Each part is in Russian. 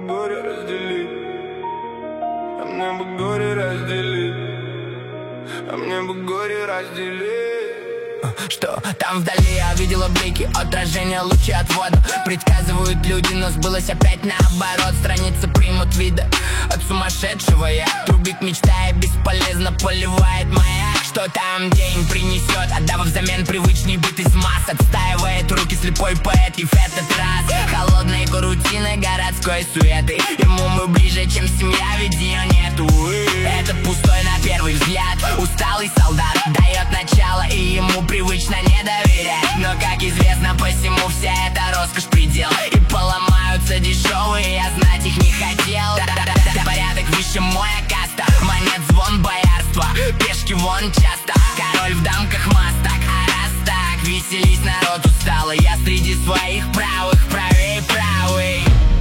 горе разделить, а мне бы горе разделить, а мне бы горе разделить. Что там вдали я видела блики, отражение лучи от воды. Предсказывают люди, но сбылось опять наоборот. Страницы примут вида от сумасшедшего я. Трубит, мечтая, бесполезно поливает маяк. Что там день принесет, отдав взамен привычный быт из масс. Отстаивает руки слепой поэт, и в этот раз холодной рутины городской суеты. Ему мы ближе, чем семья, ведь ее нету. Этот пустой на первый взгляд усталый солдат дает начало, и ему привычно не доверять. Но, как известно, посему вся эта роскошь предел. И поломаются дешевые, я знать их не хотел. Порядок выше моя каста, монет звон боярства, пешки вон часто, король в дамках мастак. А раз так, веселись, народ усталый, я среди своих правых, правей правый.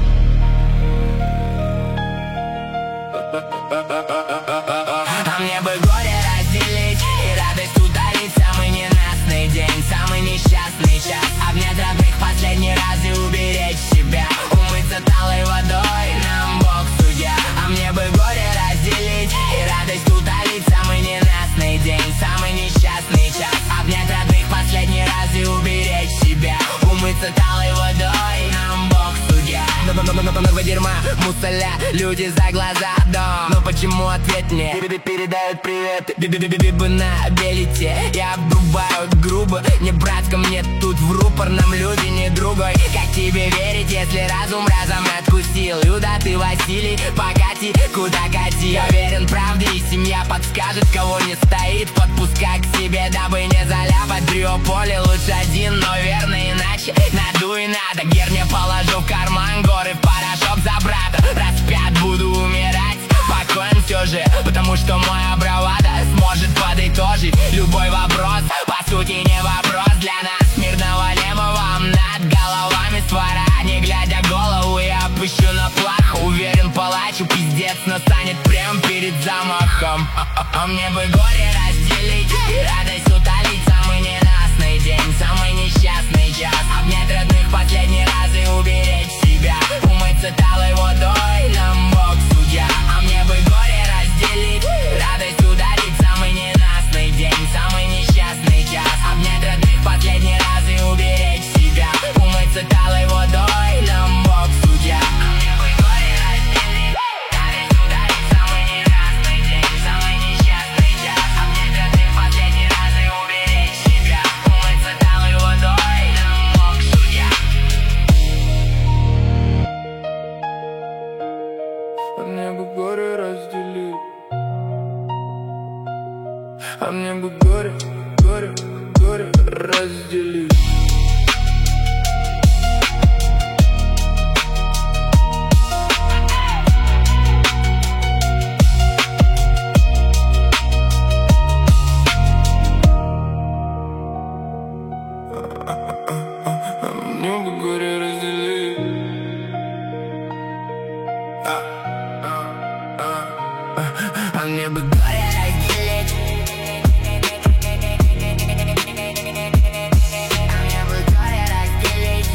А мне бы горе разделить и радость утолить. Самый ненастный день, самый несчастный час, обнять родных последний раз и уберечь себя. Умыться талой водой, нам Бог судья. А мне бы горе разделить и радость утолить. Самый ненастный день, самый несчастный час, обнять родных последний раз и уберечь себя. Умыться талой водой, нам Бог судья. Много дерьма, мусоля, люди за глаза дом. Но почему ответ мне передают привет? Бибы на белите, я обрубаю грубо. Не братка, мне тут в рупорном люди не другой. Как тебе верить, если разум разом откусил? Юда ты, Василий, покати, куда кати. Я верен правде, и семья подскажет, кого не стоит. Подпускай к себе, дабы не заляпать. Бриополе лучше один, но верно иначе наду и надо. Герне положу в карман, горы в порошок за брата. Распят буду умирать, покоен все же, потому что моя бравада сможет подытожить любой вопрос. По сути не вопрос для нас, мирного неба вам над головами свара. Не глядя голову, я опущу на плах. Уверен, палачу пиздец настанет прям перед замахом. А мне бы горе разделить и радость утолить. Самый ненастный день, самый несчастный час, обнять родных последний раз и уберечь себя. Умыться талой водой, нам Бог судья. А мне бы горе разделить, радость удалить. Самый ненастный день, самый несчастный час, обнять родных последний раз и уберечь себя. Умыться талой водой, нам Бог судья. А мне бы горе разделить, радость удалить. Самый ненастный день, самый несчастный час, обнять родных последний раз и уберечь себя. Умыться талой водой, нам Бог судья. А мне бы горе разделить, а мне бы горе, горе, горе разделить. А мне бы горе разделить. А мне бы горе разделить. А мне бы горе разделить.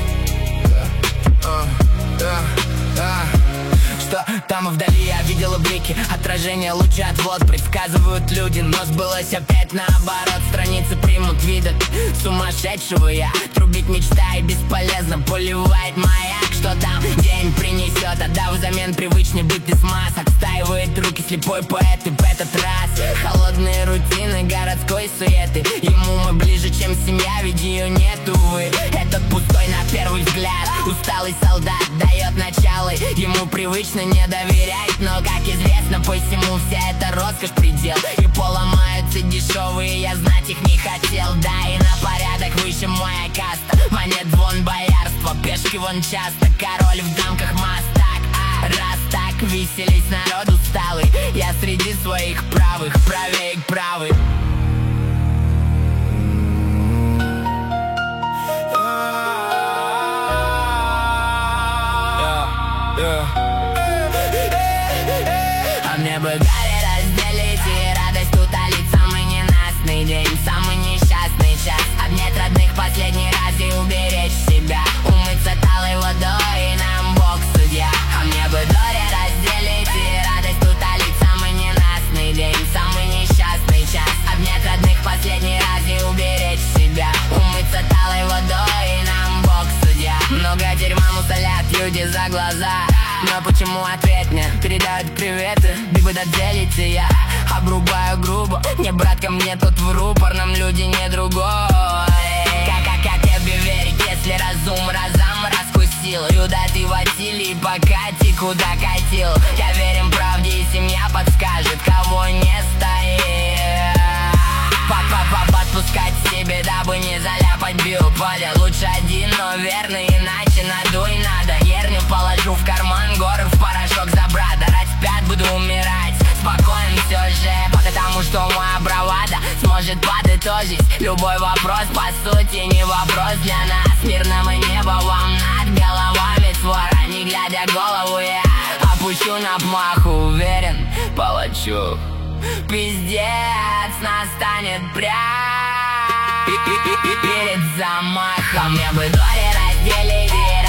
Что там вдали я видела блики, отражение лучи отвод. Предсказывают люди, но сбылось опять наоборот. Страницы примут вид от сумасшедшего я. Трубить мечтая, бесполезно поливает маяк. Что там день принесет, отдав взамен привычный быт из масок. Отстаивает руки слепой поэт, и в этот раз холодные рутины городской суеты. Ему мы ближе, чем семья, ведь ее нету, увы. Этот пустой на первый взгляд усталый солдат дает начало, ему привычно не доверять. Но, как известно, посему вся эта роскошь предел. И поломаются дешевые, я знать их не хотел. Да, и на порядок выше моя каста, монет звон боярства, пешки вон часто, король в дамках мастак. А раз так, веселись, народ усталый, я среди своих правых, правей правый. А мне бы горе разделить и радость утолить. Самый ненастный день, самый несчастный час, обнять родных последний раз и уберечь себя. Умыться талой водой, нам Бог судья. А мне бы руки за глаза. Но почему ответ мне передают приветы? Бибы доделите, я обрубаю грубо. Не брат ко мне тут в рупор, нам люди не другой. Как тебе верить, если разум разом раскусил? Юда ты Василий, покати, куда катил? Я верен правде, и семья подскажет, кого не стоит. Подпускать себе, дабы не заляпать биополе. Лучше один, но верный, иначе надуй надо. Ерню положу в карман, горы в порошок за брата. Распят буду умирать, спокоен все же, потому что моя бравада сможет подытожить любой вопрос. По сути не вопрос для нас. Мирного неба вам над головами свора. Не глядя голову я опущу на плаху. Уверен, палачу пиздец настанет прям перед замахом. Мне бы горе разделить.